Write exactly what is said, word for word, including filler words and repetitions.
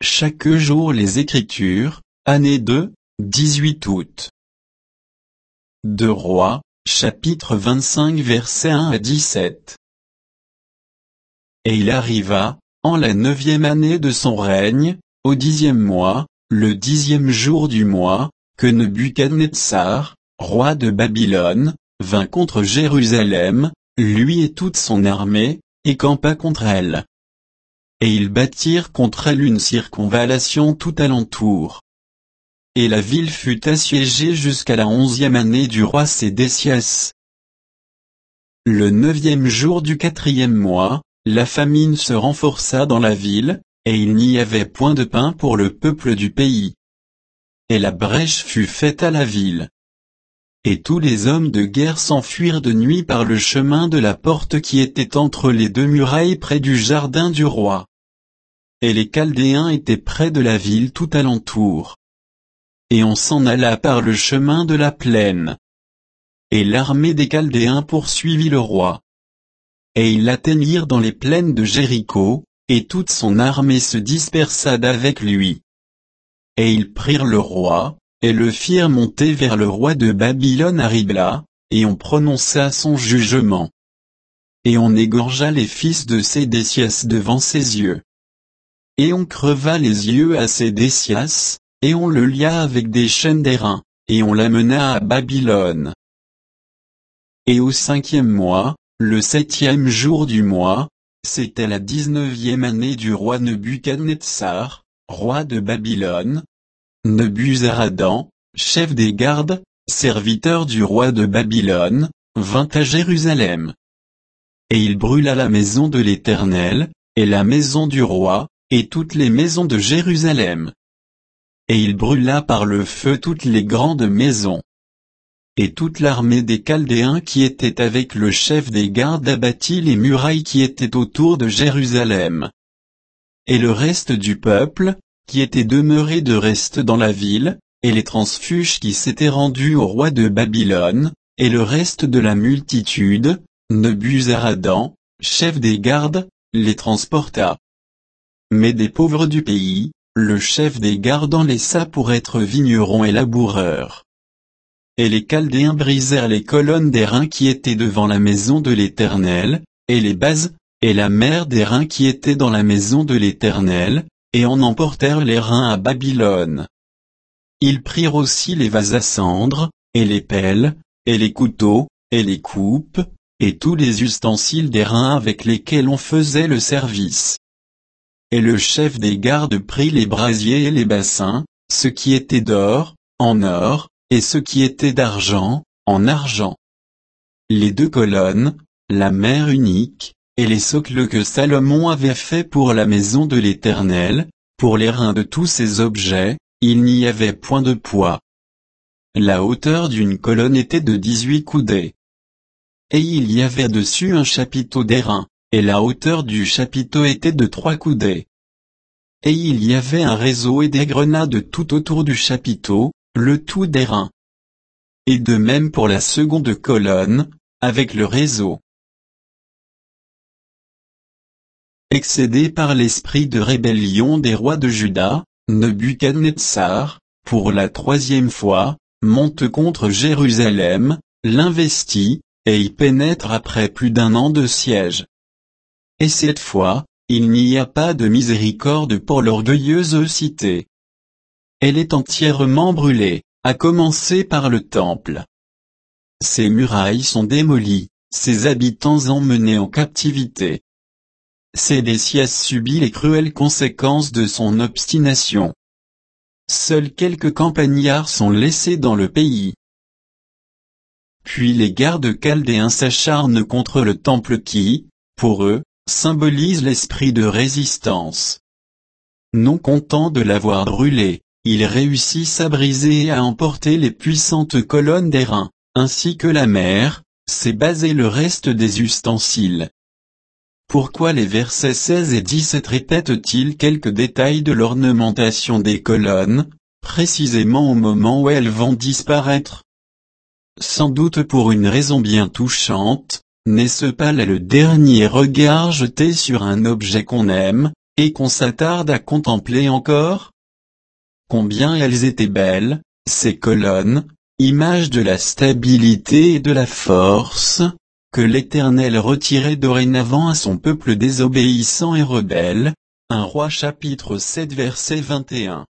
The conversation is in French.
Chaque jour les Écritures, année deux, dix-huit août. deux Rois, chapitre vingt-cinq versets un à dix-sept. Et il arriva, en la neuvième année de son règne, au dixième mois, le dixième jour du mois, que Nebuchadnezzar, roi de Babylone, vint contre Jérusalem, lui et toute son armée, et campa contre elle. Et ils bâtirent contre elle une circonvallation tout alentour. Et la ville fut assiégée jusqu'à la onzième année du roi Sédécias. Le neuvième jour du quatrième mois, la famine se renforça dans la ville, et il n'y avait point de pain pour le peuple du pays. Et la brèche fut faite à la ville. Et tous les hommes de guerre s'enfuirent de nuit par le chemin de la porte qui était entre les deux murailles près du jardin du roi. Et les Chaldéens étaient près de la ville tout alentour. Et on s'en alla par le chemin de la plaine. Et l'armée des Chaldéens poursuivit le roi. Et ils l'atteignirent dans les plaines de Jéricho, et toute son armée se dispersa d'avec lui. Et ils prirent le roi, et le firent monter vers le roi de Babylone à Ribla, et on prononça son jugement. Et on égorgea les fils de Sédécias devant ses yeux. Et on creva les yeux à Sédécias, et on le lia avec des chaînes d'airain, et on l'amena à Babylone. Et au cinquième mois, le septième jour du mois, c'était la dix-neuvième année du roi Nebuchadnezzar, roi de Babylone. Nebuzaradan, chef des gardes, serviteur du roi de Babylone, vint à Jérusalem. Et il brûla la maison de l'Éternel, et la maison du roi, et toutes les maisons de Jérusalem. Et il brûla par le feu toutes les grandes maisons. Et toute l'armée des Chaldéens qui était avec le chef des gardes abattit les murailles qui étaient autour de Jérusalem. Et le reste du peuple, qui était demeuré de reste dans la ville, et les transfuges qui s'étaient rendus au roi de Babylone, et le reste de la multitude, Nebuzaradan, chef des gardes, les transporta. Mais des pauvres du pays, le chef des gardes en laissa pour être vignerons et laboureurs. Et les Chaldéens brisèrent les colonnes d'airain qui étaient devant la maison de l'Éternel, et les bases, et la mer d'airain qui était dans la maison de l'Éternel, et en emportèrent les reins à Babylone. Ils prirent aussi les vases à cendre, et les pelles, et les couteaux, et les coupes, et tous les ustensiles d'airain avec lesquels on faisait le service. Et le chef des gardes prit les brasiers et les bassins, ce qui était d'or, en or, et ce qui était d'argent, en argent. Les deux colonnes, la mer unique, et les socles que Salomon avait fait pour la maison de l'Éternel, pour les reins de tous ces objets, il n'y avait point de poids. La hauteur d'une colonne était de dix-huit coudées. Et il y avait dessus un chapiteau d'airain, et la hauteur du chapiteau était de trois coudées. Et il y avait un réseau et des grenades tout autour du chapiteau, le tout d'airain. Et de même pour la seconde colonne, avec le réseau. Excédé par l'esprit de rébellion des rois de Juda, Nebuchadnezzar, pour la troisième fois, monte contre Jérusalem, l'investit, et y pénètre après plus d'un an de siège. Et cette fois, il n'y a pas de miséricorde pour l'orgueilleuse cité. Elle est entièrement brûlée, à commencer par le temple. Ses murailles sont démolies, ses habitants emmenés en captivité. Sédécias subit les cruelles conséquences de son obstination. Seuls quelques campagnards sont laissés dans le pays. Puis les gardes chaldéens s'acharnent contre le temple qui, pour eux, symbolise l'esprit de résistance. Non contents de l'avoir brûlé, ils réussissent à briser et à emporter les puissantes colonnes d'airain, ainsi que la mer, ses bases et le reste des ustensiles. Pourquoi les versets seize et dix-sept répètent-ils quelques détails de l'ornementation des colonnes, précisément au moment où elles vont disparaître? Sans doute pour une raison bien touchante, n'est-ce pas là le dernier regard jeté sur un objet qu'on aime, et qu'on s'attarde à contempler encore? Combien elles étaient belles, ces colonnes, images de la stabilité et de la force, que l'Éternel retirait dorénavant à son peuple désobéissant et rebelle. un Roi chapitre sept verset vingt et un.